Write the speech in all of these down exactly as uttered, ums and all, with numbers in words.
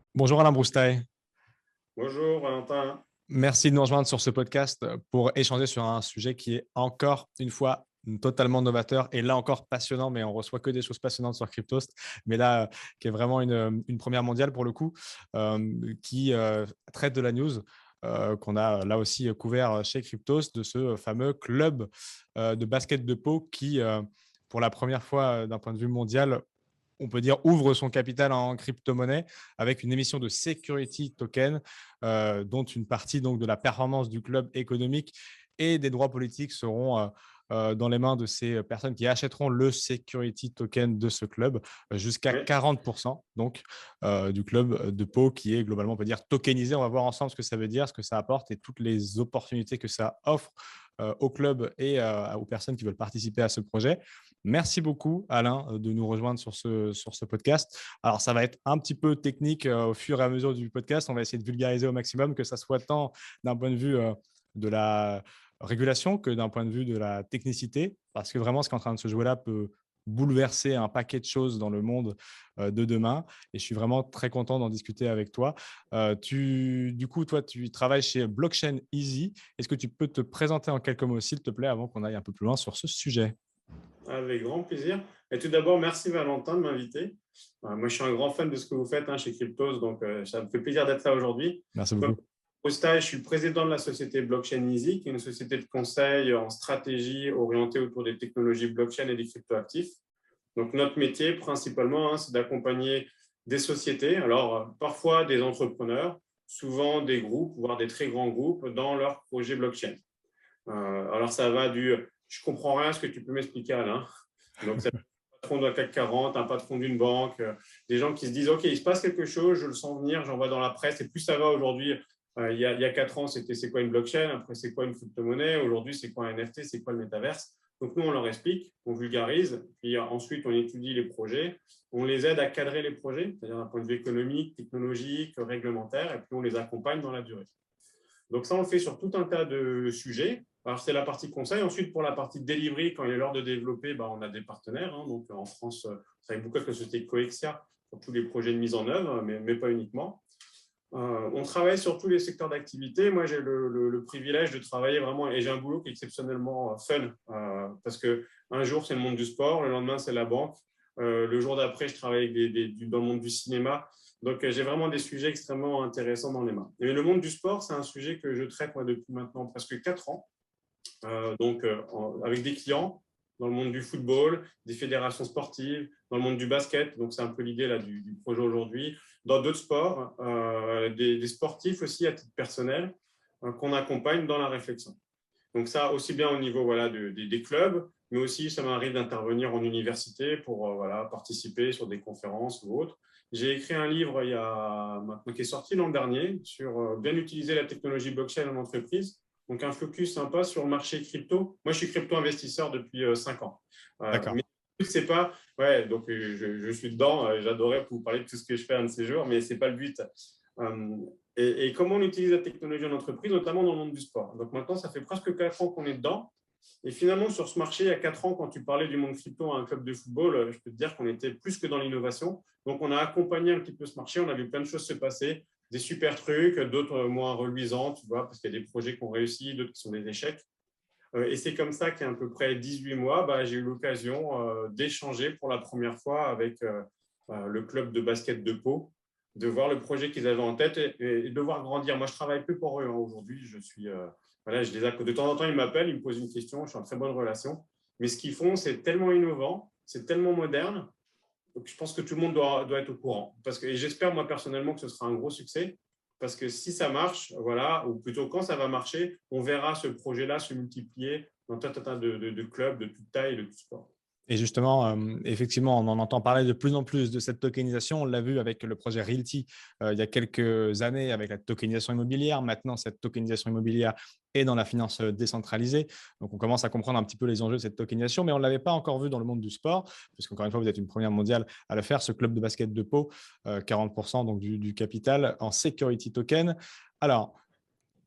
Bonjour Alain Broustail. Bonjour Valentin. Merci de nous rejoindre sur ce podcast pour échanger sur un sujet qui est encore une fois totalement novateur et là encore passionnant, mais on reçoit que des choses passionnantes sur Cryptost, mais là, euh, qui est vraiment une, une première mondiale pour le coup, euh, qui euh, traite de la news euh, qu'on a là aussi couvert chez Cryptost, de ce fameux club euh, de basket de Pau qui, euh, pour la première fois euh, d'un point de vue mondial, on peut dire, ouvre son capital en crypto-monnaie avec une émission de security token, euh, dont une partie donc, de la performance du club économique et des droits politiques seront euh, euh, dans les mains de ces personnes qui achèteront le security token de ce club euh, jusqu'à Oui, quarante pour cent donc, euh, du club de Pau qui est globalement, on peut dire, tokenisé. On va voir ensemble ce que ça veut dire, ce que ça apporte et toutes les opportunités que ça offre euh, au club et euh, aux personnes qui veulent participer à ce projet. Merci beaucoup, Alain, euh, de nous rejoindre sur ce, sur ce podcast. Alors, ça va être un petit peu technique euh, au fur et à mesure du podcast. On va essayer de vulgariser au maximum, que ça soit tant d'un point de vue euh, de la régulation que d'un point de vue de la technicité, parce que vraiment, ce qui est en train de se jouer là peut bouleverser un paquet de choses dans le monde euh, de demain. Et je suis vraiment très content d'en discuter avec toi. Euh, tu, du coup, toi, tu travailles chez Blockchain Easy. Est-ce que tu peux te présenter en quelques mots, s'il te plaît, avant qu'on aille un peu plus loin sur ce sujet? avec grand plaisir. Et tout d'abord, merci Valentin de m'inviter. Euh, moi, je suis un grand fan de ce que vous faites hein, chez Cryptos, donc euh, ça me fait plaisir d'être là aujourd'hui. Merci Donc, beaucoup. au stage, je suis le président de la société Blockchain Easy, qui est une société de conseil en stratégie orientée autour des technologies blockchain et des cryptoactifs. Donc, notre métier, principalement, hein, c'est d'accompagner des sociétés, alors euh, parfois des entrepreneurs, souvent des groupes, voire des très grands groupes, dans leurs projets blockchain. Euh, alors, ça va du je comprends rien à ce que tu peux m'expliquer, Alain. Donc, c'est un patron de la C A C quarante, un patron d'une banque, euh, des gens qui se disent OK, il se passe quelque chose, je le sens venir, j'en vois dans la presse. Et plus ça va aujourd'hui, euh, il, y a, il y a quatre ans, c'était c'est quoi une blockchain, après c'est quoi une crypto-monnaie, aujourd'hui c'est quoi un N F T, c'est quoi le métaverse. Donc, nous, on leur explique, on vulgarise, puis ensuite, on étudie les projets, on les aide à cadrer les projets, c'est-à-dire d'un point de vue économique, technologique, réglementaire, et puis on les accompagne dans la durée. Donc ça, on le fait sur tout un tas de sujets. Alors, c'est la partie conseil. Ensuite, pour la partie delivery, quand il est l'heure de développer, bah, on a des partenaires. Hein. Donc, en France, on travaille beaucoup avec la société Coexia pour tous les projets de mise en œuvre, mais, mais pas uniquement. Euh, on travaille sur tous les secteurs d'activité. Moi, j'ai le, le, le, privilège de travailler vraiment, et j'ai un boulot qui est exceptionnellement fun, euh, parce qu'un jour, c'est le monde du sport, le lendemain, c'est la banque. Euh, le jour d'après, je travaille avec des, des, dans le monde du cinéma. Donc, euh, j'ai vraiment des sujets extrêmement intéressants dans les mains. Et le monde du sport, c'est un sujet que je traite moi, depuis maintenant presque quatre ans, euh, donc euh, en, avec des clients dans le monde du football, des fédérations sportives, dans le monde du basket. Donc, c'est un peu l'idée là, du, du projet aujourd'hui. Dans d'autres sports, euh, des, des, sportifs aussi à titre personnel euh, qu'on accompagne dans la réflexion. Donc ça, aussi bien au niveau voilà, de, de, des clubs, mais aussi ça m'arrive d'intervenir en université pour euh, voilà, participer sur des conférences ou autres. J'ai écrit un livre il y a, maintenant, qui est sorti l'an dernier sur euh, bien utiliser la technologie blockchain en entreprise. Donc un focus sympa sur le marché crypto. Moi, je suis crypto-investisseur depuis euh, cinq ans. Euh, D'accord. mais c'est pas, ouais, donc euh, je, je suis dedans. Euh, J'adorais vous parler de tout ce que je fais un de ces jours, mais c'est pas le but. Euh, et, et, comment on utilise la technologie en entreprise, notamment dans le monde du sport. Donc maintenant, ça fait presque quatre ans qu'on est dedans. Et finalement, sur ce marché, il y a quatre ans, quand tu parlais du monde crypto à un club de football, je peux te dire qu'on était plus que dans l'innovation. Donc, on a accompagné un petit peu ce marché. On a vu plein de choses se passer, des super trucs, d'autres moins reluisants, tu vois, parce qu'il y a des projets qui ont réussi, d'autres qui sont des échecs. Et c'est comme ça qu'à à peu près dix-huit mois, bah, j'ai eu l'occasion d'échanger pour la première fois avec le club de basket de Pau, de voir le projet qu'ils avaient en tête et, et de voir grandir. Moi, je travaille plus pour eux hein, aujourd'hui. Je suis, euh, voilà, je les acc- de temps en temps, ils m'appellent, ils me posent une question. Je suis en très bonne relation. Mais ce qu'ils font, c'est tellement innovant, c'est tellement moderne. Donc, je pense que tout le monde doit, doit être au courant. Parce que, et j'espère, moi, personnellement, que ce sera un gros succès. Parce que si ça marche, voilà, ou plutôt quand ça va marcher, on verra ce projet-là se multiplier dans tout un tas de, de, de clubs de toute taille et de tout sport. Et justement, euh, effectivement, on en entend parler de plus en plus de cette tokenisation. On l'a vu avec le projet Realty euh, il y a quelques années avec la tokenisation immobilière. Maintenant, cette tokenisation immobilière est dans la finance décentralisée. Donc, on commence à comprendre un petit peu les enjeux de cette tokenisation, mais on ne l'avait pas encore vu dans le monde du sport, puisqu'encore une fois, vous êtes une première mondiale à le faire. Ce club de basket de Pau, euh, quarante pour cent donc du, du capital en security token. Alors,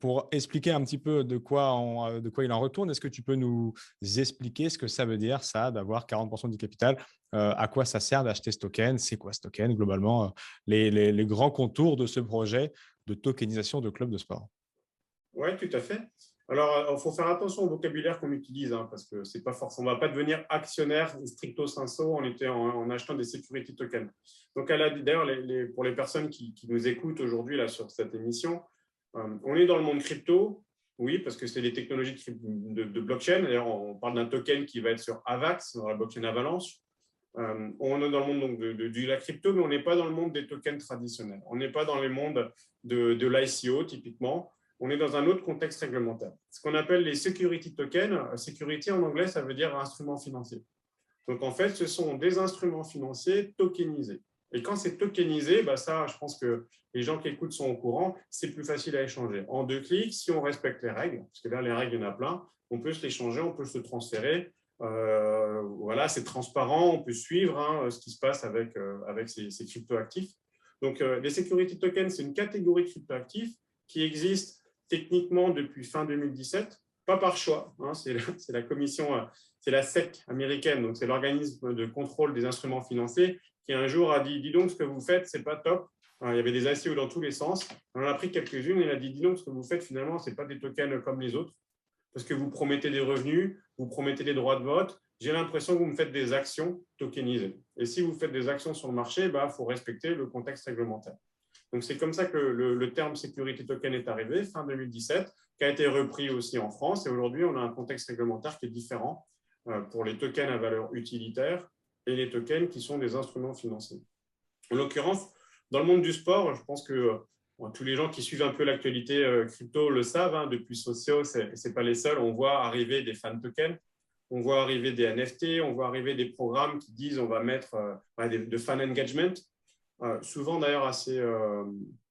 pour expliquer un petit peu de quoi, on, de quoi il en retourne, est-ce que tu peux nous expliquer ce que ça veut dire, ça, d'avoir quarante pour cent du capital? Euh, à quoi ça sert d'acheter ce token? C'est quoi ce token? Globalement, euh, les, les, les grands contours de ce projet de tokenisation de clubs de sport. Oui, tout à fait. Alors, il faut faire attention au vocabulaire qu'on utilise, hein, parce que c'est pas forcément, on ne va pas devenir actionnaire stricto sensu en, était, en, en achetant des security tokens. Donc, d'ailleurs, les, les, pour les personnes qui, qui nous écoutent aujourd'hui là sur cette émission, euh, on est dans le monde crypto, oui, parce que c'est des technologies de, de blockchain. D'ailleurs, on parle d'un token qui va être sur AVAX, dans la blockchain Avalanche. Euh, on est dans le monde donc, de, de, de la crypto, mais on n'est pas dans le monde des tokens traditionnels. On n'est pas dans le monde de, de l'I C O, typiquement. On est dans un autre contexte réglementaire. Ce qu'on appelle les security tokens. Security, en anglais, ça veut dire instrument financier. Donc, en fait, ce sont des instruments financiers tokenisés. Et quand c'est tokenisé, bah ça, je pense que les gens qui écoutent sont au courant, c'est plus facile à échanger. En deux clics, si on respecte les règles, parce que là, les règles, il y en a plein, on peut se les changer, on peut se transférer. Euh, voilà, c'est transparent, on peut suivre hein, ce qui se passe avec, euh, avec ces, ces cryptoactifs. Donc, euh, les security tokens, c'est une catégorie de cryptoactifs qui existe techniquement depuis fin deux mille dix-sept, pas par choix. Hein, c'est la, la commission, c'est la S E C américaine, donc c'est l'organisme de contrôle des instruments financiers, qui un jour a dit, dis donc ce que vous faites, c'est pas top. Alors, il y avait des I C O dans tous les sens. On en a pris quelques-unes et il a dit, dis donc ce que vous faites, finalement, c'est pas des tokens comme les autres, parce que vous promettez des revenus, vous promettez des droits de vote. J'ai l'impression que vous me faites des actions tokenisées. Et si vous faites des actions sur le marché, il bah, faut respecter le contexte réglementaire. Donc, c'est comme ça que le, le terme security token est arrivé, fin deux mille dix-sept, qui a été repris aussi en France. Et aujourd'hui, on a un contexte réglementaire qui est différent euh, pour les tokens à valeur utilitaire et les tokens qui sont des instruments financiers. En l'occurrence, dans le monde du sport, je pense que bon, tous les gens qui suivent un peu l'actualité euh, crypto le savent, hein, depuis Socio, ce n'est pas les seuls, on voit arriver des fan tokens, on voit arriver des N F T, on voit arriver des programmes qui disent on va mettre euh, des, de fan engagement. Euh, souvent d'ailleurs assez euh,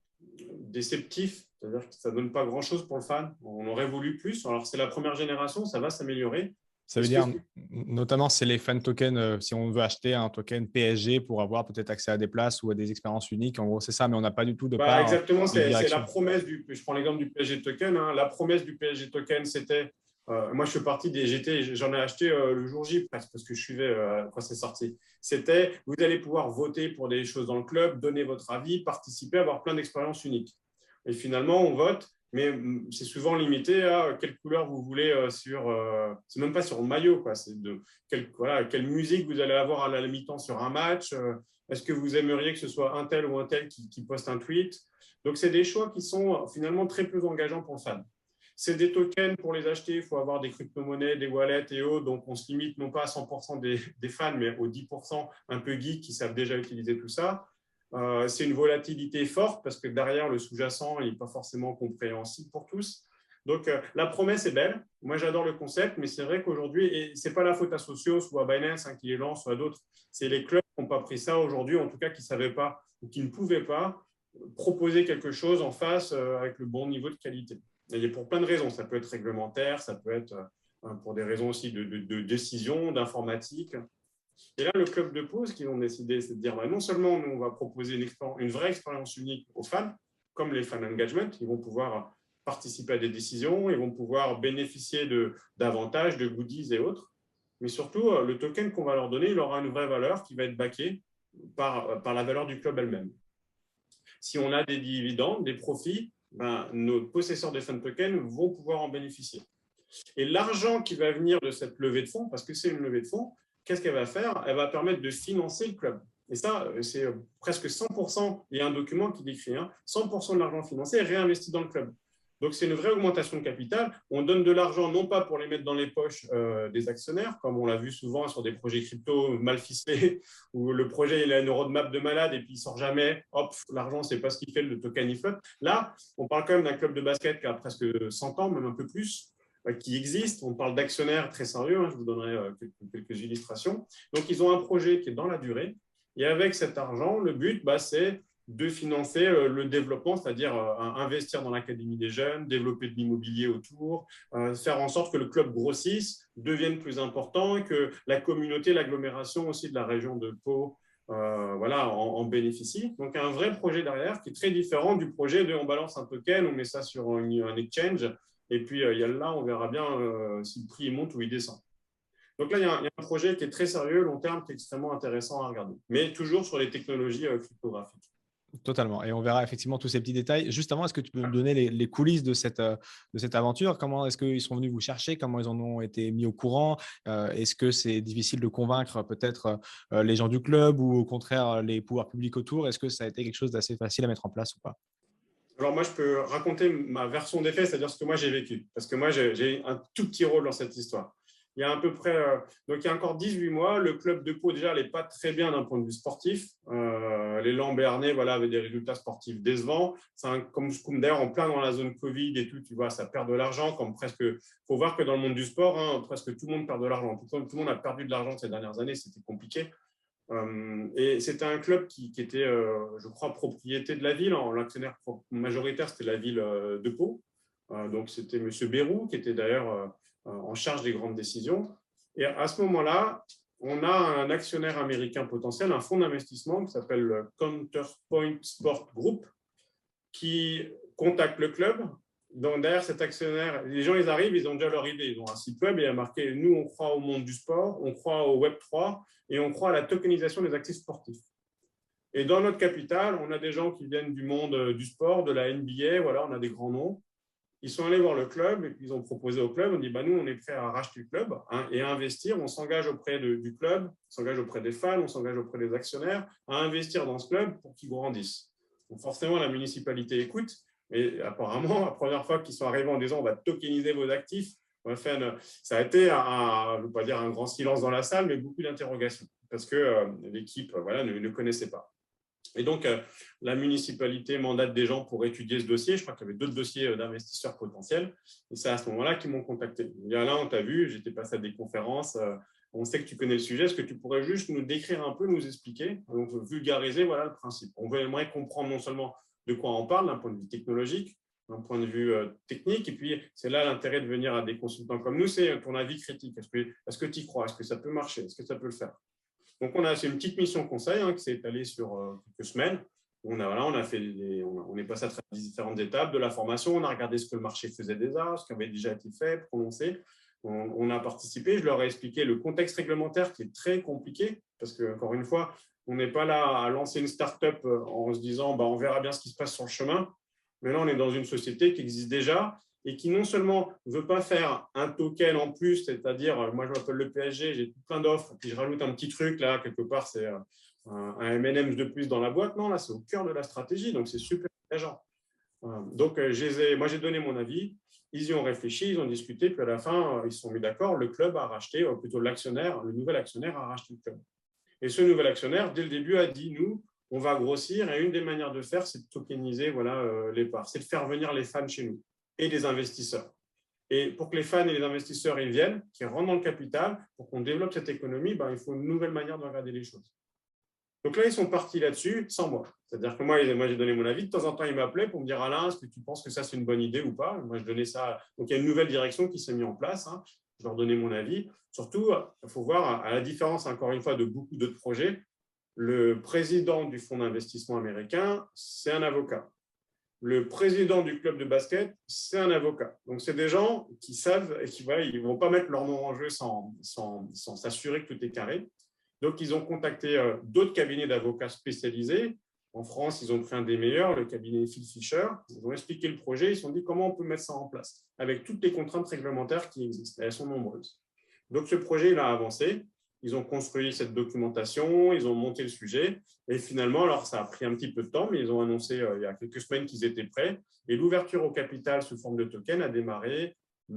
déceptif, c'est-à-dire que ça ne donne pas grand-chose pour le fan. On aurait voulu plus. Alors, c'est la première génération, ça va s'améliorer. Ça veut dire, notamment, c'est les fan tokens, euh, si on veut acheter un token P S G pour avoir peut-être accès à des places ou à des expériences uniques. En gros, c'est ça, mais on n'a pas du tout de bah, part exactement, de c'est la direction. promesse du… Je prends l'exemple du P S G token. Hein, la promesse du P S G token, c'était… Euh, moi, je fais partie des G T, j'en ai acheté euh, le jour J presque parce que je suivais euh, quand c'est sorti. C'était, vous allez pouvoir voter pour des choses dans le club, donner votre avis, participer, avoir plein d'expériences uniques. Et finalement, on vote, mais c'est souvent limité à quelle couleur vous voulez euh, sur… Euh, c'est même pas sur le maillot, quoi. C'est de quelle, voilà, quelle musique vous allez avoir à la mi-temps sur un match. Euh, Est-ce que vous aimeriez que ce soit un tel ou un tel qui, qui poste un tweet? Donc, c'est des choix qui sont finalement très peu engageants pour le fan. C'est des tokens pour les acheter, il faut avoir des crypto-monnaies, des wallets et autres. Donc, on se limite non pas à cent pour cent des, des fans, mais aux dix pour cent un peu geeks qui savent déjà utiliser tout ça. Euh, c'est une volatilité forte parce que derrière, le sous-jacent n'est pas forcément compréhensible pour tous. Donc, euh, la promesse est belle. Moi, j'adore le concept, mais c'est vrai qu'aujourd'hui, et ce n'est pas la faute à Socios ou à Binance hein, qui les lance ou à d'autres, c'est les clubs qui n'ont pas pris ça aujourd'hui, en tout cas qui ne savaient pas ou qui ne pouvaient pas proposer quelque chose en face euh, avec le bon niveau de qualité. Et pour plein de raisons. Ça peut être réglementaire, ça peut être euh, pour des raisons aussi de, de, de décision, d'informatique. Et là, le club de Pau, ce qu'ils ont décidé, c'est de dire bah, non seulement nous, on va proposer une, une vraie expérience unique aux fans, comme les fan engagement, ils vont pouvoir participer à des décisions, ils vont pouvoir bénéficier d'avantages, de, de goodies et autres. Mais surtout, le token qu'on va leur donner, il aura une vraie valeur qui va être backée par, par la valeur du club elle-même. Si on a des dividendes, des profits, ben, nos possesseurs de fan tokens vont pouvoir en bénéficier. Et l'argent qui va venir de cette levée de fonds, parce que c'est une levée de fonds, qu'est-ce qu'elle va faire? Elle va permettre de financer le club. Et ça, c'est presque cent pour cent, il y a un document qui décrit, hein, cent pour cent de l'argent financé est réinvesti dans le club. Donc, c'est une vraie augmentation de capital. On donne de l'argent non pas pour les mettre dans les poches euh, des actionnaires, comme on l'a vu souvent sur des projets crypto mal ficelés, où le projet il a une roadmap de malade et puis il ne sort jamais. Hop, l'argent, ce n'est pas ce qu'il fait, le token il flotte. Là, on parle quand même d'un club de basket qui a presque cent ans, même un peu plus, qui existe. On parle d'actionnaires très sérieux, hein, je vous donnerai euh, quelques, quelques illustrations. Donc, ils ont un projet qui est dans la durée. Et avec cet argent, le but, bah, c'est de financer euh, le développement, c'est-à-dire euh, investir dans l'académie des jeunes, développer de l'immobilier autour, euh, faire en sorte que le club grossisse, devienne plus important et que la communauté, l'agglomération aussi de la région de Pau euh, voilà, en, en bénéficient. Donc, un vrai projet derrière qui est très différent du projet de on balance un token, on met ça sur un, un exchange, et puis euh, il y a là, on verra bien euh, si le prix monte ou il descend. Donc là, il y, a un, il y, a un projet qui est très sérieux, long terme, qui est extrêmement intéressant à regarder, mais toujours sur les technologies euh, cryptographiques. Totalement. Et on verra effectivement tous ces petits détails. Juste avant, est-ce que tu peux me donner les, les coulisses de cette, euh, de cette aventure? Comment est-ce qu'ils sont venus vous chercher? Comment ils en ont été mis au courant? Euh, est-ce que c'est difficile de convaincre peut-être euh, les gens du club ou au contraire les pouvoirs publics autour? Est-ce que ça a été quelque chose d'assez facile à mettre en place ou pas? Alors moi, je peux raconter ma version des faits, c'est-à-dire ce que moi j'ai vécu, parce que moi j'ai un tout petit rôle dans cette histoire. Il y a à peu près, euh, donc il y a encore dix-huit mois, le club de Pau déjà n'allait pas très bien d'un point de vue sportif. Euh, les Lambernais, voilà, avaient des résultats sportifs décevants. C'est un, comme, comme d'ailleurs en plein dans la zone Covid et tout, tu vois, ça perd de l'argent. Comme presque, faut voir que dans le monde du sport, hein, presque tout le monde perd de l'argent. Tout, tout le monde a perdu de l'argent ces dernières années, c'était compliqué. Euh, et c'était un club qui, qui était, euh, je crois, propriété de la ville. L'actionnaire majoritaire, c'était la ville euh, de Pau. Euh, donc, c'était M. Bérou, qui était d'ailleurs euh, en charge des grandes décisions. Et à ce moment-là, on a un actionnaire américain potentiel, un fonds d'investissement qui s'appelle Counterpoint Sport Group, qui contacte le club. Donc, derrière cet actionnaire, les gens, ils arrivent, ils ont déjà leur idée. Ils ont un site web et il y a marqué « Nous, on croit au monde du sport, on croit au Web trois et on croit à la tokenisation des actifs sportifs. » Et dans notre capitale, on a des gens qui viennent du monde du sport, de la N B A, voilà, on a des grands noms. Ils sont allés voir le club et puis ils ont proposé au club, on dit bah, « Nous, on est prêts à racheter le club hein, et à investir. On s'engage auprès de, du club, on s'engage auprès des fans, on s'engage auprès des actionnaires à investir dans ce club pour qu'il grandisse. » Donc forcément, la municipalité écoute. Et apparemment, la première fois qu'ils sont arrivés en disant on va tokeniser vos actifs, on va faire une... ça a été, un, je ne veux pas dire un grand silence dans la salle, mais beaucoup d'interrogations parce que euh, l'équipe voilà, ne, ne connaissait pas. Et donc, euh, la municipalité mandate des gens pour étudier ce dossier. Je crois qu'il y avait d'autres dossiers d'investisseurs potentiels. Et c'est à ce moment-là qu'ils m'ont contacté. Il y a là, on t'a vu, j'étais passé à des conférences. Euh, on sait que tu connais le sujet. Est-ce que tu pourrais juste nous décrire un peu, nous expliquer, donc vulgariser voilà, le principe. On aimerait comprendre non seulement de quoi on parle d'un point de vue technologique, d'un point de vue euh, technique. Et puis, c'est là l'intérêt de venir à des consultants comme nous, c'est ton avis critique. Est-ce que est-ce que tu y crois? Est-ce que ça peut marcher? Est-ce que ça peut le faire? Donc, on a, c'est une petite mission conseil hein, qui s'est étalée sur euh, quelques semaines. On, a, voilà, on, a fait des, on, a, on est passé à travers différentes étapes de la formation. On a regardé ce que le marché faisait déjà, ce qui avait déjà été fait, prononcé. On, on a participé. Je leur ai expliqué le contexte réglementaire qui est très compliqué parce que, encore une fois, on n'est pas là à lancer une start-up en se disant bah, on verra bien ce qui se passe sur le chemin. Mais là, on est dans une société qui existe déjà et qui non seulement ne veut pas faire un token en plus, c'est-à-dire, moi je m'appelle le P S G, j'ai plein d'offres, puis je rajoute un petit truc, là, quelque part, c'est un M and M's de plus dans la boîte. Non, là, c'est au cœur de la stratégie, donc c'est super engageant. Donc, moi, j'ai donné mon avis, ils y ont réfléchi, ils ont discuté, puis à la fin, ils se sont mis d'accord, le club a racheté, ou plutôt l'actionnaire, le nouvel actionnaire a racheté le club. Et ce nouvel actionnaire, dès le début, a dit, nous, on va grossir, et une des manières de faire, c'est de tokeniser voilà, euh, les parts, c'est de faire venir les fans chez nous et des investisseurs. Et pour que les fans et les investisseurs ils viennent, qu'ils rentrent dans le capital, pour qu'on développe cette économie, ben, il faut une nouvelle manière de regarder les choses. Donc là, ils sont partis là-dessus sans moi. C'est-à-dire que moi, moi j'ai donné mon avis. De temps en temps, ils m'appelaient pour me dire « Alain, est-ce que tu penses que ça, c'est une bonne idée ou pas ?» Moi, je donnais ça. Donc, il y a une nouvelle direction qui s'est mise en place. Hein. Je leur donnais mon avis. Surtout, il faut voir, à la différence, encore une fois, de beaucoup d'autres projets, le président du fonds d'investissement américain, c'est un avocat. Le président du club de basket, c'est un avocat. Donc, c'est des gens qui savent et qui voilà, ils ne vont pas mettre leur nom en jeu sans, sans, sans s'assurer que tout est carré. Donc, ils ont contacté euh, d'autres cabinets d'avocats spécialisés. En France, ils ont pris un des meilleurs, le cabinet Phil Fisher. Ils ont expliqué le projet. Ils se sont dit comment on peut mettre ça en place avec toutes les contraintes réglementaires qui existent. Elles sont nombreuses. Donc, ce projet, il a avancé. Ils ont construit cette documentation, ils ont monté le sujet. Et finalement, alors ça a pris un petit peu de temps, mais ils ont annoncé euh, il y a quelques semaines qu'ils étaient prêts. Et l'ouverture au capital sous forme de token a démarré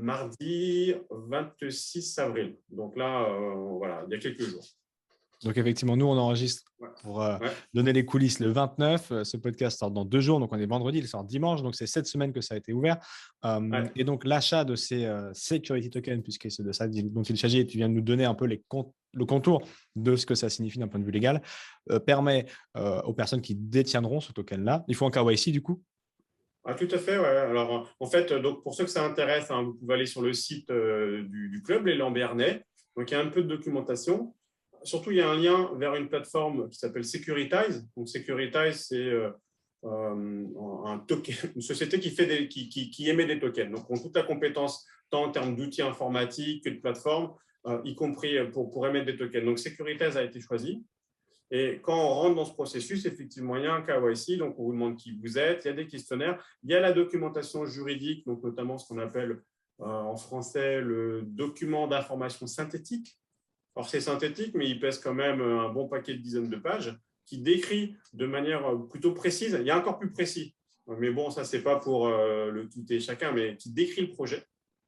mardi vingt-six avril. Donc là, euh, voilà, il y a quelques jours. Donc, effectivement, nous, on enregistre pour euh, ouais. donner les coulisses le vingt-neuf. Ce podcast sort dans deux jours. Donc, on est vendredi, il sort dimanche. Donc, c'est cette semaine que ça a été ouvert. Euh, ouais. Et donc, l'achat de ces euh, security tokens, puisque c'est de ça dont il s'agit, et tu viens de nous donner un peu les comptes, le contour de ce que ça signifie d'un point de vue légal, euh, permet euh, aux personnes qui détiendront ce token-là. Il faut un K Y C, du coup? Ah, tout à fait, ouais. Alors, en fait, donc, pour ceux que ça intéresse, hein, vous pouvez aller sur le site euh, du, du club, les Lambernais. Donc, il y a un peu de documentation. surtout, il y a un lien vers une plateforme qui s'appelle Securitize. Donc, Securitize, c'est euh, un token, une société qui, fait des, qui, qui, qui émet des tokens. Donc, on a toute la compétence, tant en termes d'outils informatiques que de plateformes, euh, y compris pour, pour émettre des tokens. Donc, Securitize a été choisi. Et quand on rentre dans ce processus, effectivement, il y a un K Y C, donc on vous demande qui vous êtes, il y a des questionnaires, il y a la documentation juridique, donc notamment ce qu'on appelle euh, en français le document d'information synthétique. Alors, c'est synthétique, mais il pèse quand même un bon paquet de dizaines de pages, qui décrit de manière plutôt précise, il y a encore plus précis, mais bon, ça, ce n'est pas pour euh, le tout et chacun, mais qui décrit le projet.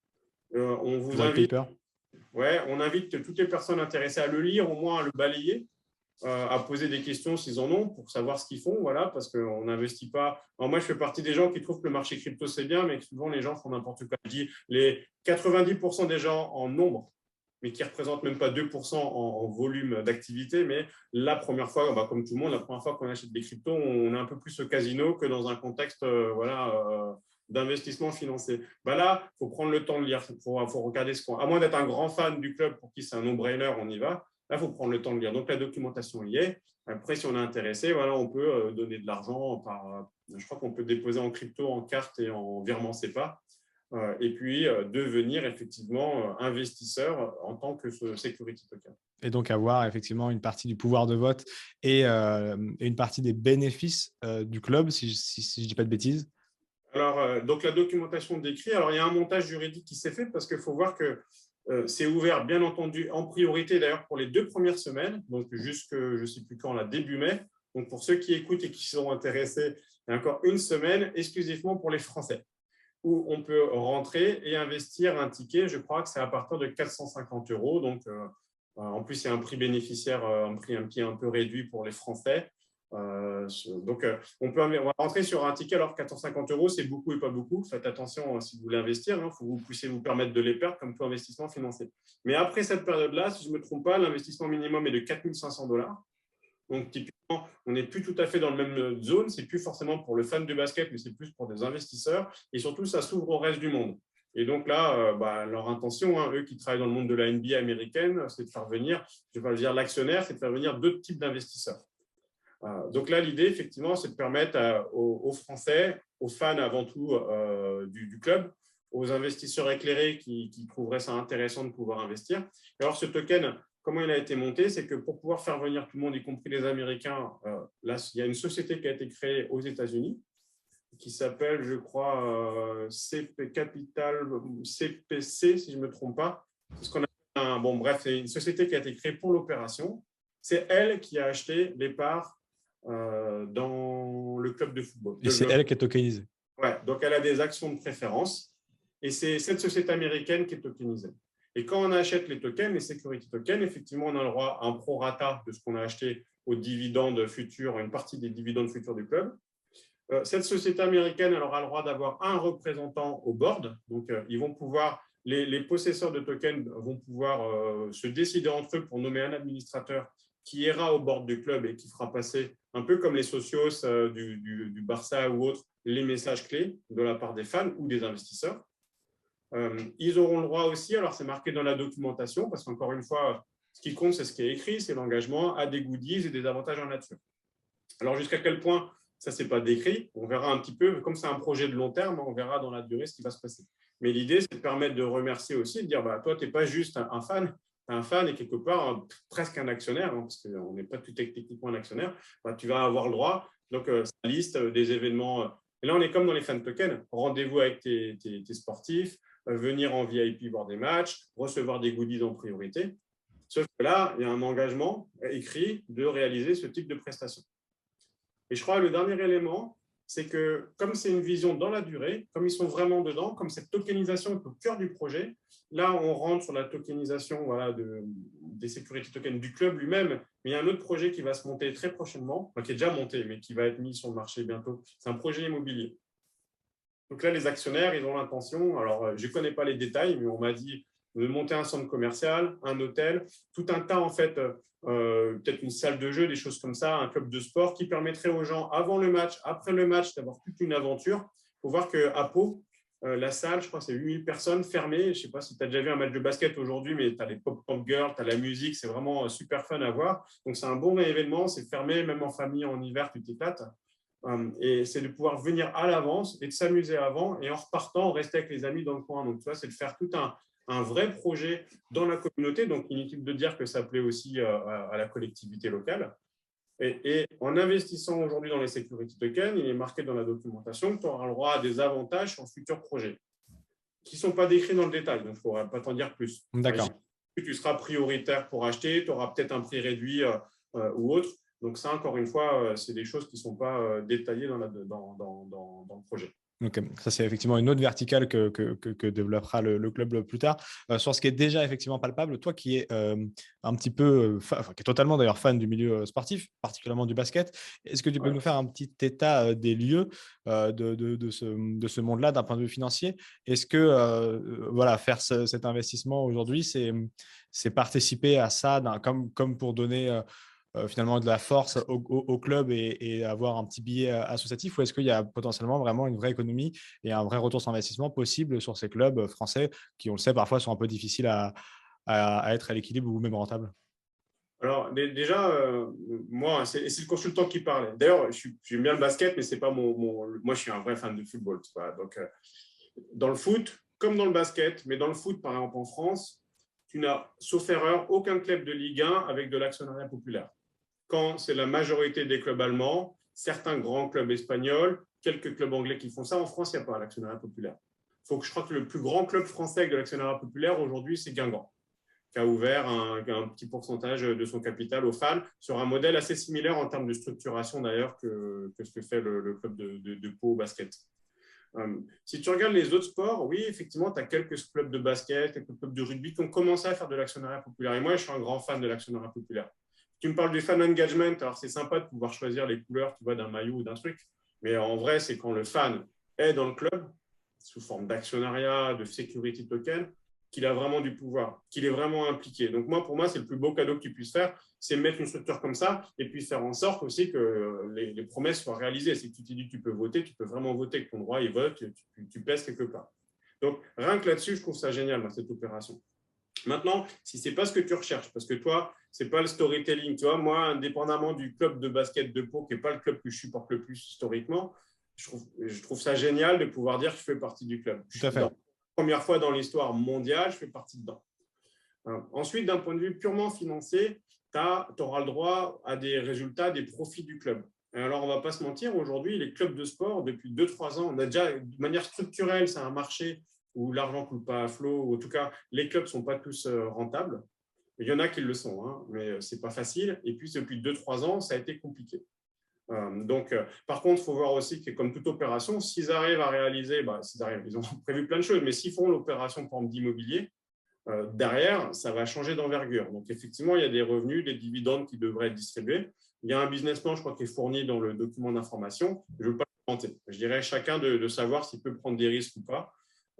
Euh, on vous invite, ouais, on invite toutes les personnes intéressées à le lire, au moins à le balayer, euh, à poser des questions s'ils en ont pour savoir ce qu'ils font, voilà, parce qu'on n'investit pas. Alors moi, je fais partie des gens qui trouvent que le marché crypto, c'est bien, mais que souvent, les gens font n'importe quoi. Je dis, les quatre-vingt-dix pour cent des gens en nombre, mais qui ne représentent même pas deux pour cent en, en volume d'activité, mais la première fois, bah, comme tout le monde, la première fois qu'on achète des cryptos, on est un peu plus au casino que dans un contexte euh, voilà, euh, d'investissement financier. Bah là, il faut prendre le temps de lire, il faut, faut regarder ce qu'on… À moins d'être un grand fan du club pour qui c'est un no-brainer, on y va. Là, il faut prendre le temps de lire. Donc, la documentation y est. Après, si on est intéressé, voilà, on peut donner de l'argent par… Je crois qu'on peut déposer en crypto, en carte et en virement SEPA. Et puis, devenir effectivement investisseur en tant que security token. Et donc, avoir effectivement une partie du pouvoir de vote et, euh, et une partie des bénéfices euh, du club, si, si, si je ne dis pas de bêtises. Alors, euh, donc, la documentation décrit. Alors, il y a un montage juridique qui s'est fait parce qu'il faut voir que Euh, c'est ouvert, bien entendu, en priorité d'ailleurs pour les deux premières semaines, donc jusque, je ne sais plus quand, là, début mai. Donc, pour ceux qui écoutent et qui sont intéressés, il y a encore une semaine exclusivement pour les Français, où on peut rentrer et investir un ticket. Je crois que c'est à partir de quatre cent cinquante euros. Donc, euh, en plus, il y a un prix bénéficiaire, un prix un, petit, un peu réduit pour les Français. Euh, donc, euh, on peut on va rentrer sur un ticket. Alors, quatre cent cinquante euros, c'est beaucoup et pas beaucoup. Faites attention hein, si vous voulez investir. Il hein, faut que vous puissiez vous permettre de les perdre comme tout investissement financier. Mais après cette période-là, si je ne me trompe pas, l'investissement minimum est de quatre mille cinq cents dollars. Donc, typiquement, on n'est plus tout à fait dans le même zone. Ce n'est plus forcément pour le fan de basket, mais c'est plus pour des investisseurs. Et surtout, ça s'ouvre au reste du monde. Et donc là, euh, bah, leur intention, hein, eux qui travaillent dans le monde de la N B A américaine, c'est de faire venir, je vais pas dire l'actionnaire, c'est de faire venir d'autres types d'investisseurs. Euh, donc là, l'idée, effectivement, c'est de permettre à, aux, aux Français, aux fans avant tout euh, du, du club, aux investisseurs éclairés qui, qui trouveraient ça intéressant de pouvoir investir. Et alors, ce token, comment il a été monté? C'est que pour pouvoir faire venir tout le monde, y compris les Américains, euh, là, il y a une société qui a été créée aux États-Unis qui s'appelle, je crois, euh, C P Capital, C P C, si je ne me trompe pas. C'est ce qu'on appelle un, bon, bref, c'est une société qui a été créée pour l'opération. C'est elle qui a acheté les parts Euh, dans le club de football. Et c'est elle qui est tokenisée. Ouais, donc elle a des actions de préférence et c'est cette société américaine qui est tokenisée. Et quand on achète les tokens, les security tokens, effectivement, on a le droit à un prorata de ce qu'on a acheté aux dividendes futurs, une partie des dividendes futurs du club. Euh, cette société américaine, elle aura le droit d'avoir un représentant au board. Donc, euh, ils vont pouvoir, les, les possesseurs de tokens vont pouvoir euh, se décider entre eux pour nommer un administrateur qui ira au board du club et qui fera passer, un peu comme les socios euh, du, du, du Barça ou autres, les messages clés de la part des fans ou des investisseurs. Euh, ils auront le droit aussi, alors c'est marqué dans la documentation, parce qu'encore une fois, ce qui compte, c'est ce qui est écrit, c'est l'engagement à des goodies et des avantages en nature. Alors, jusqu'à quel point ça, ce n'est pas décrit, on verra un petit peu, comme c'est un projet de long terme, on verra dans la durée ce qui va se passer. Mais l'idée, c'est de permettre de remercier aussi, de dire, bah, toi, tu n'es pas juste un, un fan, un fan et quelque part un, presque un actionnaire, hein, parce qu'on n'est pas tout techniquement un actionnaire, bah, tu vas avoir le droit. Donc, euh, ça liste euh, des événements. Euh, et là, on est comme dans les fan tokens. Rendez-vous avec tes, tes, tes sportifs, euh, venir en V I P voir des matchs, recevoir des goodies en priorité. Sauf que là, il y a un engagement écrit de réaliser ce type de prestations. Et je crois que le dernier élément, c'est que comme c'est une vision dans la durée, comme ils sont vraiment dedans, comme cette tokenisation est au cœur du projet, là, on rentre sur la tokenisation voilà, de, des security tokens du club lui-même. Mais il y a un autre projet qui va se monter très prochainement, enfin, qui est déjà monté, mais qui va être mis sur le marché bientôt. C'est un projet immobilier. Donc là, les actionnaires, ils ont l'intention, alors je ne connais pas les détails, mais on m'a dit de monter un centre commercial, un hôtel, tout un tas, en fait, euh, peut-être une salle de jeu, des choses comme ça, un club de sport qui permettrait aux gens, avant le match, après le match, d'avoir toute une aventure. Il faut voir qu'à Pau, Euh, la salle, je crois que c'est huit mille personnes fermées. Je ne sais pas si tu as déjà vu un match de basket aujourd'hui, mais tu as les pop-pop girls, tu as la musique, c'est vraiment super fun à voir. Donc, c'est un bon événement, c'est fermé, même en famille, en hiver, tu t'éclates. Euh, et c'est de pouvoir venir à l'avance et de s'amuser avant, et en repartant, rester avec les amis dans le coin. Donc, tu vois, c'est de faire tout un, un vrai projet dans la communauté. Donc, inutile de dire que ça plaît aussi euh, à, à la collectivité locale. Et, et, en investissant aujourd'hui dans les security tokens, il est marqué dans la documentation que tu auras le droit à des avantages sur futurs projets qui ne sont pas décrits dans le détail. Donc, il ne faudra pas t'en dire plus. D'accord. Tu seras prioritaire pour acheter, tu auras peut-être un prix réduit euh, euh, ou autre. Donc, ça, encore une fois, euh, c'est des choses qui ne sont pas euh, détaillées dans, la, dans, dans, dans, dans le projet. Ok, ça c'est effectivement une autre verticale que, que, que, que développera le, le club plus tard. Euh, sur ce qui est déjà effectivement palpable, toi qui es euh, un petit peu, enfin, qui est totalement d'ailleurs fan du milieu sportif, particulièrement du basket, est-ce que tu peux Ouais. nous faire un petit état des lieux euh, de, de, de ce, de ce monde-là d'un point de vue financier? Est-ce que euh, voilà, faire ce, cet investissement aujourd'hui, c'est, c'est participer à ça comme, comme pour donner euh, Euh, finalement de la force au, au, au club et, et avoir un petit billet associatif, ou est-ce qu'il y a potentiellement vraiment une vraie économie et un vrai retour sur investissement possible sur ces clubs français qui, on le sait, parfois sont un peu difficiles à, à, à être à l'équilibre ou même rentables? Alors, déjà, euh, moi, c'est, c'est le consultant qui parle. D'ailleurs, j'aime bien le basket, mais c'est pas mon, mon. Moi, je suis un vrai fan de football. Tu vois. Donc, euh, dans le foot, comme dans le basket, mais dans le foot, par exemple, en France, tu n'as, sauf erreur, aucun club de Ligue un avec de l'actionnariat populaire. Quand c'est la majorité des clubs allemands, certains grands clubs espagnols, quelques clubs anglais qui font ça, en France, il n'y a pas l'actionnariat populaire. Faut que, je crois que le plus grand club français avec de l'actionnariat populaire aujourd'hui, c'est Guingamp, qui a ouvert un, un petit pourcentage de son capital aux fans sur un modèle assez similaire en termes de structuration d'ailleurs que, que ce que fait le, le club de, de, de Pau au basket. Um, si tu regardes les autres sports, oui, effectivement, tu as quelques clubs de basket, quelques clubs de rugby qui ont commencé à faire de l'actionnariat populaire. Et moi, je suis un grand fan de l'actionnariat populaire. Tu me parles du fan engagement, alors c'est sympa de pouvoir choisir les couleurs, tu vois, d'un maillot ou d'un truc. Mais en vrai, c'est quand le fan est dans le club, sous forme d'actionnariat, de security token, qu'il a vraiment du pouvoir, qu'il est vraiment impliqué. Donc moi, pour moi, c'est le plus beau cadeau que tu puisses faire, c'est mettre une structure comme ça et puis faire en sorte aussi que les, les promesses soient réalisées. C'est que tu t'es dit que tu peux voter, tu peux vraiment voter, que ton droit, il vote, tu, tu, tu pèses quelque part. Donc rien que là-dessus, je trouve ça génial, moi, cette opération. Maintenant, si ce n'est pas ce que tu recherches, parce que toi, ce n'est pas le storytelling, tu vois, moi, indépendamment du club de basket de Pau, qui n'est pas le club que je supporte le plus historiquement, je trouve, je trouve ça génial de pouvoir dire que je fais partie du club. Tout à fait. Première fois dans l'histoire mondiale, je fais partie dedans. Ensuite, d'un point de vue purement financier, tu auras le droit à des résultats, des profits du club. Et alors, on ne va pas se mentir, aujourd'hui, les clubs de sport, depuis deux trois ans, on a déjà, de manière structurelle, c'est un marché où l'argent ne coule pas à flot, ou en tout cas, les clubs ne sont pas tous rentables. Il y en a qui le sont, hein, mais ce n'est pas facile. Et puis, depuis deux trois ans, ça a été compliqué. Euh, donc, euh, par contre, il faut voir aussi que, comme toute opération, s'ils arrivent à réaliser, bah, s'ils arrivent, ils ont prévu plein de choses, mais s'ils font l'opération, par exemple, d'immobilier, euh, derrière, ça va changer d'envergure. Donc, effectivement, il y a des revenus, des dividendes qui devraient être distribués. Il y a un business plan, je crois, qui est fourni dans le document d'information. Je ne veux pas le commenter. Je dirais chacun de, de savoir s'il peut prendre des risques ou pas.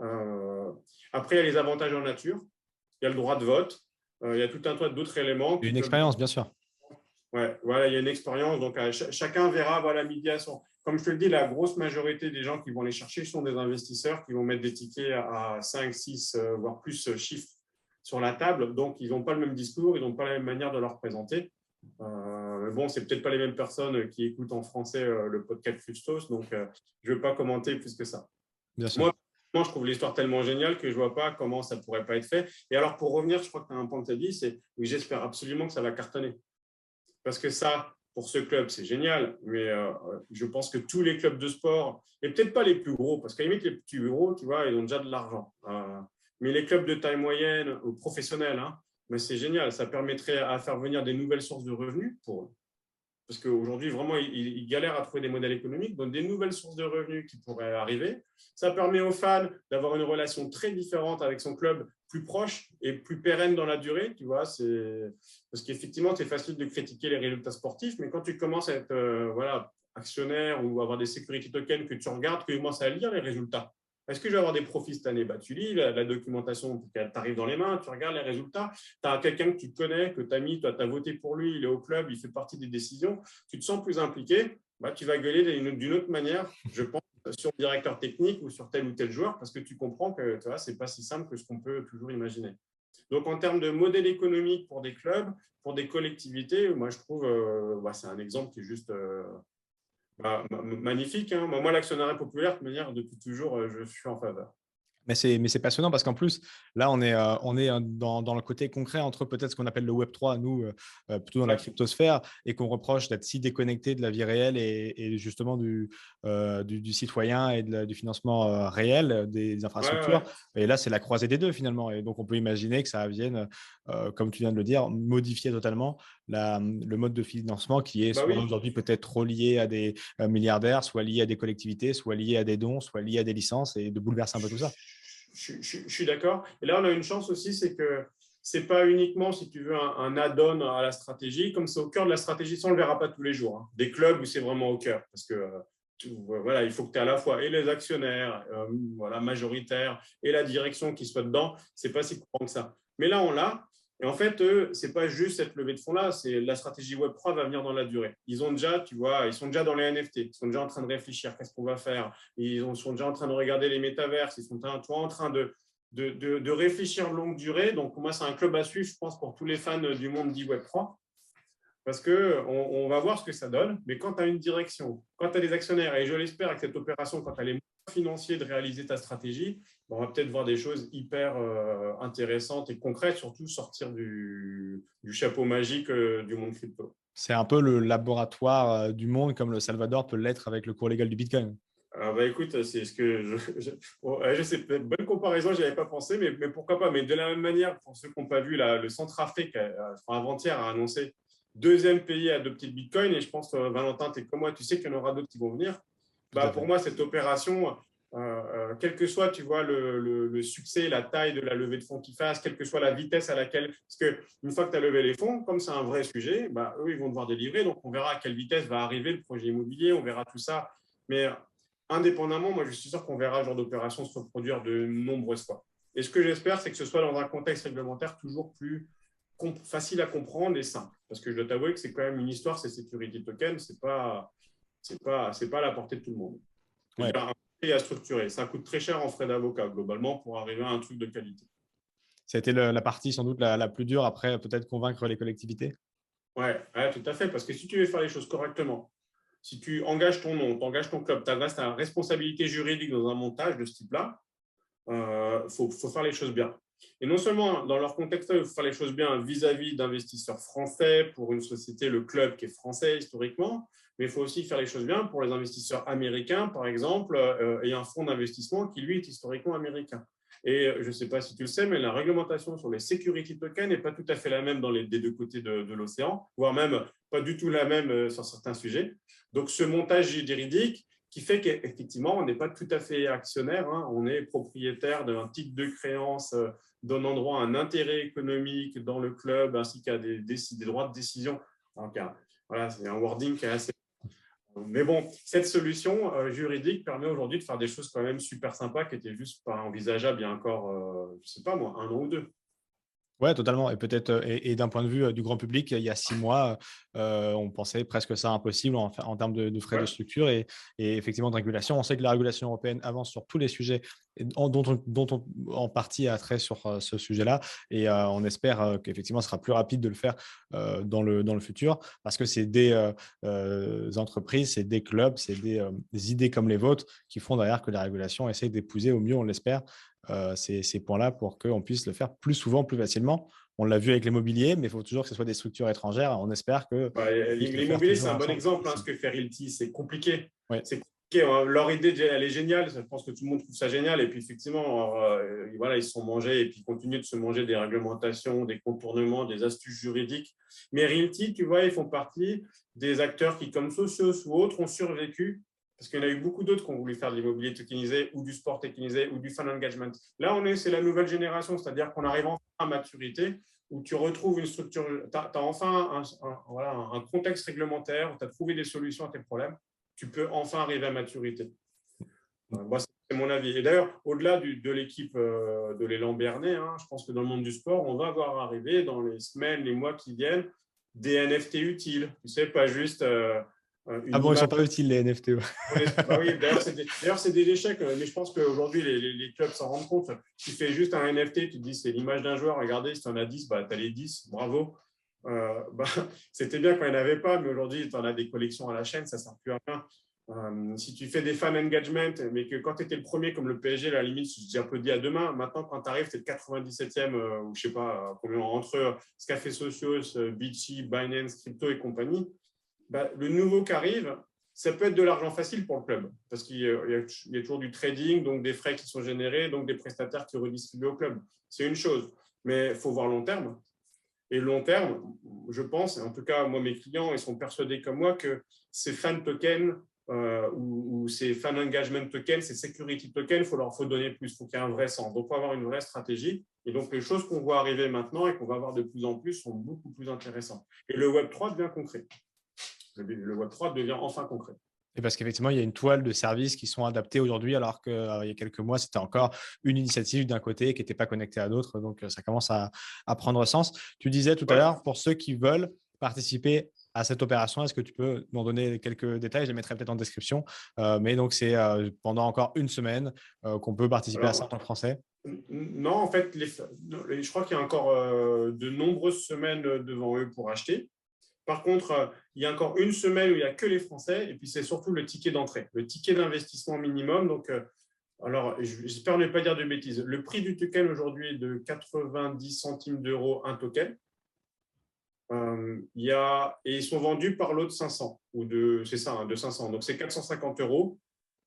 Euh, après, il y a les avantages en nature. Il y a le droit de vote. Euh, il y a tout un tas d'autres éléments. Une expérience, bien sûr. Ouais, voilà, il y a une expérience. Donc, euh, ch chacun verra, voilà, midi à son. Comme je te le dis, la grosse majorité des gens qui vont les chercher sont des investisseurs qui vont mettre des tickets à cinq, six, euh, voire plus chiffres sur la table. Donc, ils n'ont pas le même discours, ils n'ont pas la même manière de leur présenter. Euh, mais bon, c'est peut-être pas les mêmes personnes qui écoutent en français euh, le podcast Fustos, donc euh, je ne vais pas commenter plus que ça. Bien sûr. Moi, moi, je trouve l'histoire tellement géniale que je ne vois pas comment ça ne pourrait pas être fait. Et alors, pour revenir, je crois que tu as un point que tu as dit, c'est oui, j'espère absolument que ça va cartonner. Parce que ça, pour ce club, c'est génial. Mais euh, je pense que tous les clubs de sport, et peut-être pas les plus gros, parce qu'à la limite, les petits gros, tu vois, ils ont déjà de l'argent. Euh, mais les clubs de taille moyenne ou professionnels, hein, mais c'est génial. Ça permettrait à faire venir des nouvelles sources de revenus pour eux. Parce qu'aujourd'hui, vraiment, ils, ils galèrent à trouver des modèles économiques, donc des nouvelles sources de revenus qui pourraient arriver. Ça permet aux fans d'avoir une relation très différente avec son club, plus proche et plus pérenne dans la durée. Tu vois, c'est parce qu'effectivement, c'est facile de critiquer les résultats sportifs, mais quand tu commences à être euh, voilà, actionnaire ou avoir des security tokens, que tu regardes, que tu commences à lire les résultats. Est-ce que je vais avoir des profits cette année? Bah, tu lis la, la documentation, elle t'arrive dans les mains, tu regardes les résultats. Tu as quelqu'un que tu connais, que tu as mis, tu as voté pour lui, il est au club, il fait partie des décisions. Tu te sens plus impliqué, bah, tu vas gueuler d'une autre manière. Je pense que sur le directeur technique ou sur tel ou tel joueur, parce que tu comprends que ce n'est pas si simple que ce qu'on peut toujours imaginer. Donc, en termes de modèle économique pour des clubs, pour des collectivités, moi, je trouve euh, bah, c'est un exemple qui est juste euh, bah, magnifique. Hein. Moi, l'actionnariat populaire, de manière, depuis toujours, euh, je suis en faveur. Mais c'est, mais c'est passionnant parce qu'en plus, là, on est, euh, on est euh, dans, dans le côté concret entre peut-être ce qu'on appelle le Web trois, nous, euh, euh, plutôt dans la Ouais. cryptosphère, et qu'on reproche d'être si déconnecté de la vie réelle et, et justement du, euh, du, du citoyen et de la- du financement euh, réel euh, des Ouais, infrastructures. ouais. Et là, c'est la croisée des deux finalement. Et donc, on peut imaginer que ça vienne, euh, comme tu viens de le dire, modifier totalement la, le mode de financement qui est Bah soit oui. aujourd'hui peut-être trop lié à des euh, milliardaires, soit lié à des collectivités, soit lié à des dons, soit lié à des licences et de bouleverser un peu tout ça. Je, je, je suis d'accord. Et là, on a une chance aussi, c'est que ce n'est pas uniquement, si tu veux, un, un add-on à la stratégie. Comme c'est au cœur de la stratégie, ça, on ne le verra pas tous les jours. Hein. Des clubs où c'est vraiment au cœur. Parce que euh, tu, voilà, il faut que tu aies à la fois et les actionnaires euh, voilà, majoritaires et la direction qui soit dedans. Ce n'est pas si courant que ça. Mais là, on l'a. Et en fait, eux, ce n'est pas juste cette levée de fonds-là, c'est la stratégie Web trois va venir dans la durée. Ils ont déjà, tu vois, ils sont déjà dans les N F T, ils sont déjà en train de réfléchir, qu'est-ce qu'on va faire. Ils sont déjà en train de regarder les métaverses, ils sont en train de, de, de, de réfléchir longue durée. Donc, moi, c'est un club à suivre, je pense, pour tous les fans du monde dit Web trois. Parce qu'on on va voir ce que ça donne. Mais quand tu as une direction, quand tu as des actionnaires, et je l'espère avec cette opération, quand tu as les moyens financiers de réaliser ta stratégie, on va peut-être voir des choses hyper euh, intéressantes et concrètes, surtout sortir du, du chapeau magique euh, du monde crypto. C'est un peu le laboratoire euh, du monde comme le Salvador peut l'être avec le cours légal du Bitcoin. Alors, bah, écoute, c'est ce que je, je, bon, je sais, bonne comparaison, je n'y avais pas pensé, mais, mais pourquoi pas. Mais de la même manière, pour ceux qui n'ont pas vu, là, le Centrafrique, avant-hier, a annoncé deuxième pays à adopter le Bitcoin. Et je pense, euh, Valentin, tu es comme moi, tu sais qu'il y en aura d'autres qui vont venir. Tout Bah, à pour fait. moi, cette opération, euh, euh, quel que soit, tu vois, le, le, le succès, la taille de la levée de fonds qu'ils fassent, quelle que soit la vitesse à laquelle… Parce qu'une fois que tu as levé les fonds, comme c'est un vrai sujet, bah, eux, ils vont devoir délivrer. Donc, on verra à quelle vitesse va arriver le projet immobilier, on verra tout ça. Mais indépendamment, moi, je suis sûr qu'on verra ce genre d'opération se reproduire de nombreuses fois. Et ce que j'espère, c'est que ce soit dans un contexte réglementaire toujours plus facile à comprendre et simple. Parce que je dois t'avouer que c'est quand même une histoire, ces security tokens, c'est pas, c'est pas, c'est pas à la portée de tout le monde. Ouais. C'est un prix à structurer. Ça coûte très cher en frais d'avocat, globalement, pour arriver à un truc de qualité. C'était la partie sans doute la, la plus dure après peut-être convaincre les collectivités. Ouais, ouais, tout à fait. Parce que si tu veux faire les choses correctement, si tu engages ton nom, tu engages ton club, tu as ta responsabilité juridique dans un montage de ce type-là, il euh, faut, faut faire les choses bien. Et non seulement dans leur contexte, il faut faire les choses bien vis-à-vis d'investisseurs français pour une société, le club qui est français historiquement, mais il faut aussi faire les choses bien pour les investisseurs américains, par exemple, euh, et un fonds d'investissement qui, lui, est historiquement américain. Et je ne sais pas si tu le sais, mais la réglementation sur les security tokens n'est pas tout à fait la même dans les, des deux côtés de, de l'océan, voire même pas du tout la même sur certains sujets. Donc, ce montage juridique qui fait qu'effectivement, on n'est pas tout à fait actionnaire, hein, on est propriétaire d'un titre de créance euh, donnant droit à un intérêt économique dans le club, ainsi qu'à des, des, des droits de décision. Donc, voilà, c'est un wording qui est assez… Mais bon, cette solution euh, juridique permet aujourd'hui de faire des choses quand même super sympas qui n'étaient juste pas envisageables il y a encore, euh, je ne sais pas moi, un an ou deux. Ouais, totalement. Et peut-être, euh, et, et d'un point de vue euh, du grand public, il y a six mois, euh, on pensait presque ça impossible en, en termes de, de frais de Ouais. structure et, et effectivement de régulation. On sait que la régulation européenne avance sur tous les sujets en, dont, on, dont on en partie a trait sur euh, ce sujet-là. Et euh, on espère euh, qu'effectivement, ce sera plus rapide de le faire euh, dans, le, dans le futur parce que c'est des euh, euh, entreprises, c'est des clubs, c'est des, euh, des idées comme les vôtres qui font derrière que la régulation essaye d'épouser au mieux, on l'espère, euh, ces, ces points-là pour qu'on puisse le faire plus souvent, plus facilement. On l'a vu avec l'immobilier, mais il faut toujours que ce soit des structures étrangères. On espère qu'on Ouais, puisse le faire l'immobilier, c'est toujours un bon ensemble exemple, hein, ce ici. que fait Realty. C'est compliqué. Oui, C'est compliqué. Hein. Leur idée, elle est géniale. Je pense que tout le monde trouve ça génial. Et puis, effectivement, alors, euh, voilà, ils se sont mangés et puis ils continuent de se manger des réglementations, des contournements, des astuces juridiques. Mais Realty, tu vois, ils font partie des acteurs qui, comme Socios ou autres, ont survécu. Parce qu'il y en a eu beaucoup d'autres qui ont voulu faire de l'immobilier tokenisé ou du sport tokenisé ou du fan engagement. Là, on est, c'est la nouvelle génération, c'est-à-dire qu'on arrive enfin à maturité où tu retrouves une structure, tu as, as enfin un, un, voilà, un contexte réglementaire, où tu as trouvé des solutions à tes problèmes, tu peux enfin arriver à maturité. Moi, c'est mon avis. Et d'ailleurs, au-delà du, de l'équipe euh, de l'élan Bernet, hein, je pense que dans le monde du sport, on va voir arriver dans les semaines, les mois qui viennent, des N F T utiles. Tu sais, pas juste… Euh, euh, Ah une bon, ils ne sont image. pas utiles, les N F T. Ouais. Bah oui, d'ailleurs, c'est des, d'ailleurs, c'est des échecs, mais je pense qu'aujourd'hui, les, les, les clubs s'en rendent compte. Tu fais juste un N F T, tu te dis c'est l'image d'un joueur, regardez, si tu en as dix, bah, tu as les dix, bravo. Euh, bah, c'était bien quand il n'y en avait pas, mais aujourd'hui, tu en as des collections à la chaîne, ça ne sert plus à rien. Euh, si tu fais des fan engagement, mais que quand tu étais le premier, comme le P S G, à la limite, je dis un peu dit à demain. Maintenant, quand tu arrives, tu es le quatre-vingt-dix-septième, euh, ou je ne sais pas, euh, combien, entre Café Socios, euh, Beachy, Binance, Crypto et compagnie. Bah, le nouveau qui arrive, ça peut être de l'argent facile pour le club, parce qu'il y a, il y a toujours du trading, donc des frais qui sont générés, donc des prestataires qui redistribuent au club. C'est une chose, mais il faut voir long terme. Et long terme, je pense, et en tout cas, moi, mes clients, ils sont persuadés comme moi que ces fan tokens euh, ou, ou ces fan engagement tokens, ces security tokens, il faut leur faut donner plus, il faut qu'il y ait un vrai sens. Donc, il faut avoir une vraie stratégie. Et donc, les choses qu'on voit arriver maintenant et qu'on va voir de plus en plus sont beaucoup plus intéressantes. Et le Web trois devient concret. Le, le Web trois devient enfin concret. Et parce qu'effectivement, il y a une toile de services qui sont adaptés aujourd'hui, alors qu'il euh, y a quelques mois, c'était encore une initiative d'un côté qui n'était pas connectée à d'autres. Donc, euh, ça commence à, à prendre sens. Tu disais tout à Ouais. l'heure, pour ceux qui veulent participer à cette opération, est-ce que tu peux nous en donner quelques détails? Je les mettrai peut-être en description. Euh, mais donc, c'est euh, pendant encore une semaine euh, qu'on peut participer Alors, à ça en tant que Français. non, en fait, les, je crois qu'il y a encore euh, de nombreuses semaines devant eux pour acheter. Par contre, euh, il y a encore une semaine où il n'y a que les Français, et puis c'est surtout le ticket d'entrée, le ticket d'investissement minimum. Donc, euh, alors, j'espère ne pas dire de bêtises. Le prix du token aujourd'hui est de quatre-vingt-dix centimes d'euros un token. Euh, il y a, et ils sont vendus par lot de cinq cents, ou de, c'est ça, hein, de cinq cents. Donc, c'est quatre cent cinquante euros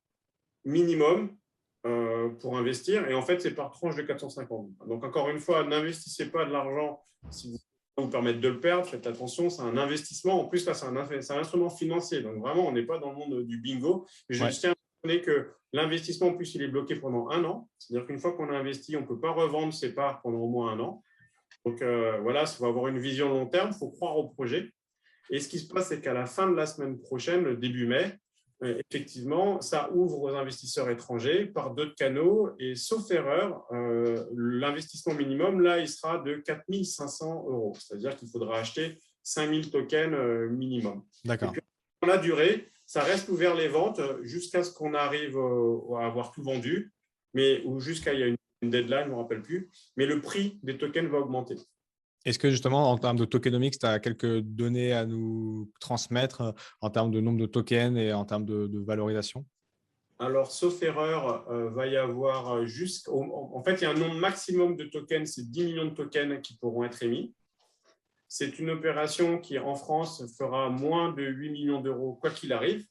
minimum euh, pour investir. Et en fait, c'est par tranche de quatre cent cinquante. Donc, encore une fois, n'investissez pas de l'argent si vous vous permettre de le perdre. Faites attention, c'est un investissement. En plus, là, c'est un, un instrument financier. Donc, vraiment, on n'est pas dans le monde du bingo. Je Ouais. tiens à mentionner que l'investissement, en plus, il est bloqué pendant un an. C'est-à-dire qu'une fois qu'on a investi, on ne peut pas revendre ses parts pendant au moins un an. Donc, euh, voilà, il faut avoir une vision long terme. Il faut croire au projet. Et ce qui se passe, c'est qu'à la fin de la semaine prochaine, le début mai, effectivement, ça ouvre aux investisseurs étrangers par d'autres canaux. Et sauf erreur, euh, l'investissement minimum, là, il sera de quatre mille cinq cents euros. C'est-à-dire qu'il faudra acheter cinq mille tokens euh, minimum. D'accord. Et puis, dans la durée, ça reste ouvert les ventes jusqu'à ce qu'on arrive à avoir tout vendu, mais ou jusqu'à il y a une, une deadline, je ne me rappelle plus. Mais le prix des tokens va augmenter. Est-ce que justement, en termes de tokenomics, tu as quelques données à nous transmettre euh, en termes de nombre de tokens et en termes de, de valorisation? Alors, sauf erreur, euh, va y avoir jusqu'au. En fait, il y a un nombre maximum de tokens, c'est dix millions de tokens qui pourront être émis. C'est une opération qui, en France, fera moins de huit millions d'euros, quoi qu'il arrive.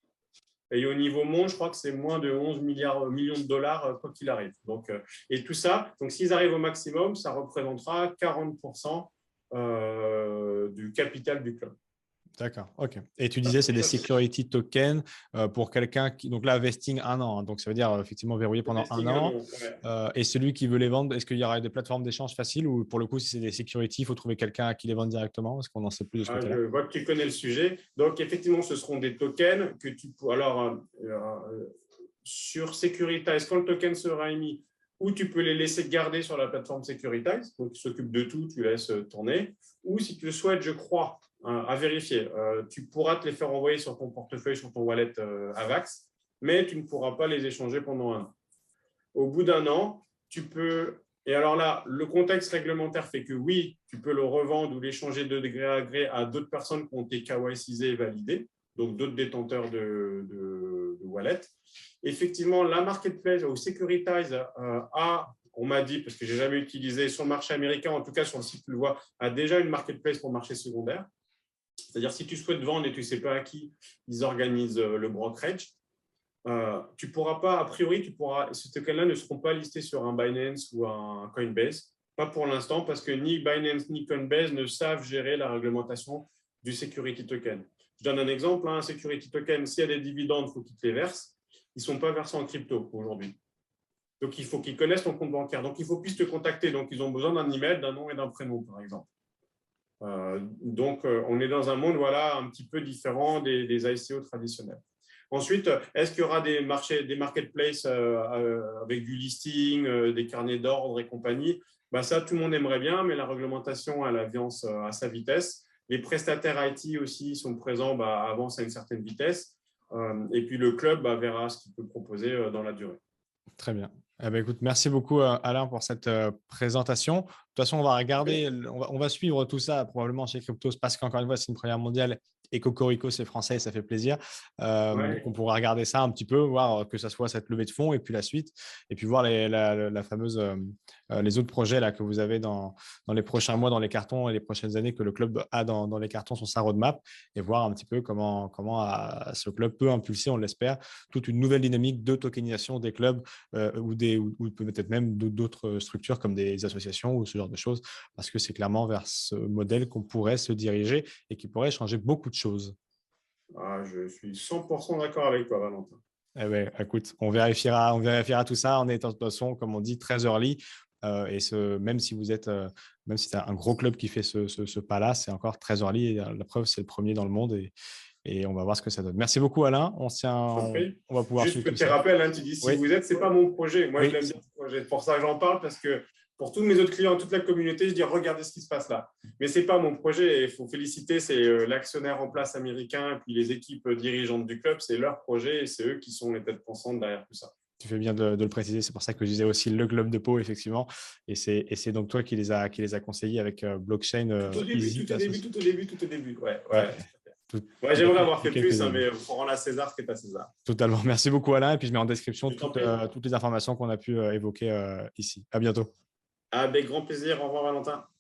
Et au niveau monde, je crois que c'est moins de onze milliards, millions de dollars, quoi qu'il arrive. Donc, euh, et tout ça, donc s'ils arrivent au maximum, ça représentera quarante pour cent euh, du capital du club. D'accord, ok. Et tu disais, c'est des security tokens euh, pour quelqu'un qui. Donc là, vesting un an. Hein, donc ça veut dire euh, effectivement verrouillé pendant un an. Ouais. Euh, et celui qui veut les vendre, est-ce qu'il y aura des plateformes d'échange faciles ou pour le coup, si c'est des security, il faut trouver quelqu'un à qui les vendre directement? Est-ce qu'on en sait plus de ce Ah, côté-là? je vois que tu connais le sujet. Donc, effectivement, ce seront des tokens que tu peux. Alors, euh, euh, sur Securitize, quand le token sera émis, ou tu peux les laisser garder sur la plateforme Securitize, donc qui s'occupe de tout, tu laisses tourner. Ou si tu le souhaites, je crois, hein, à vérifier, euh, tu pourras te les faire envoyer sur ton portefeuille, sur ton wallet euh, Avax, mais tu ne pourras pas les échanger pendant un an. Au bout d'un an, tu peux. Et alors là, le contexte réglementaire fait que oui, tu peux le revendre ou l'échanger de gré à gré à d'autres personnes qui ont été K Y C et validées, donc d'autres détenteurs de, de, de wallet. Effectivement, la marketplace ou Securitize euh, a, on m'a dit, parce que je n'ai jamais utilisé sur le marché américain, en tout cas sur le site, tu le vois, a déjà une marketplace pour le marché secondaire. C'est-à-dire, si tu souhaites vendre et tu ne sais pas à qui, ils organisent le brokerage. Euh, tu pourras pas, a priori, tu pourras, ces tokens-là ne seront pas listés sur un Binance ou un Coinbase. Pas pour l'instant, parce que ni Binance ni Coinbase ne savent gérer la réglementation du security token. Je donne un exemple, hein, un security token, s'il y a des dividendes, il faut qu'ils te les versent. Ils ne sont pas versés en crypto aujourd'hui. Donc, il faut qu'ils connaissent ton compte bancaire. Donc, il faut plus te contacter. Donc, ils ont besoin d'un email, d'un nom et d'un prénom, par exemple. Euh, donc, euh, on est dans un monde voilà, un petit peu différent des, des I C O traditionnels. Ensuite, est-ce qu'il y aura des marchés, des marketplaces euh, avec du listing, euh, des carnets d'ordre et compagnie? Bah, ça, tout le monde aimerait bien, mais la réglementation, elle avance à sa vitesse. Les prestataires I T aussi sont présents, bah, avancent à une certaine vitesse. Euh, et puis, le club bah, verra ce qu'il peut proposer euh, dans la durée. Très bien. Eh ben, écoute, merci beaucoup, euh, Alain, pour cette euh, présentation. De toute façon, on va regarder, on va, on va suivre tout ça probablement chez Cryptos parce qu'encore une fois, c'est une première mondiale et Cocorico, c'est français et ça fait plaisir. Euh, Ouais. donc, on pourra regarder ça un petit peu, voir que ça soit cette levée de fonds et puis la suite, et puis voir les, la, la fameuse, euh, les autres projets là, que vous avez dans, dans les prochains mois, dans les cartons et les prochaines années que le club a dans, dans les cartons sur sa roadmap et voir un petit peu comment, comment à, ce club peut impulser, on l'espère, toute une nouvelle dynamique de tokenisation des clubs euh, ou, des, ou, ou peut-être même d'autres structures comme des associations ou ce genre de choses, parce que c'est clairement vers ce modèle qu'on pourrait se diriger et qui pourrait changer beaucoup de choses. Ah, je suis cent pour cent d'accord avec toi, Valentin. Eh ben, écoute, on vérifiera, on vérifiera tout ça. On est de toute façon, comme on dit, très early. Euh, et ce, même si vous êtes, euh, même si c'est un gros club qui fait ce, ce, ce pas-là, c'est encore très early. Et la preuve, c'est le premier dans le monde. Et, et on va voir ce que ça donne. Merci beaucoup, Alain. On, tient, on, on va pouvoir Juste suivre tout petit ça. rappel, hein, tu dis si Oui. vous êtes, c'est pas mon projet. Moi, Oui. je l'aime bien ce projet. C'est pour ça que j'en parle, parce que pour tous mes autres clients, toute la communauté, je dis regardez ce qui se passe là. Mais c'est pas mon projet. Et il faut féliciter, c'est euh, l'actionnaire en place américain et puis les équipes dirigeantes du club. C'est leur projet et c'est eux qui sont les têtes pensantes derrière tout ça. Tu fais bien de, de le préciser. C'est pour ça que je disais aussi le club de Pau, effectivement. Et c'est, et c'est donc toi qui les a, qui les a conseillés avec euh, Blockchain euh, tout au début, Easy. Tout au début, tout au début, tout au début. Ouais, ouais. ouais. Tout, ouais J'aimerais avoir fait plus, hein, mais il faut rendre à César ce qui est à César. Totalement. Merci beaucoup, Alain. Et puis, je mets en description toutes, euh, toutes les informations qu'on a pu euh, évoquer euh, ici. À bientôt. Avec grand plaisir. Au revoir, Valentin.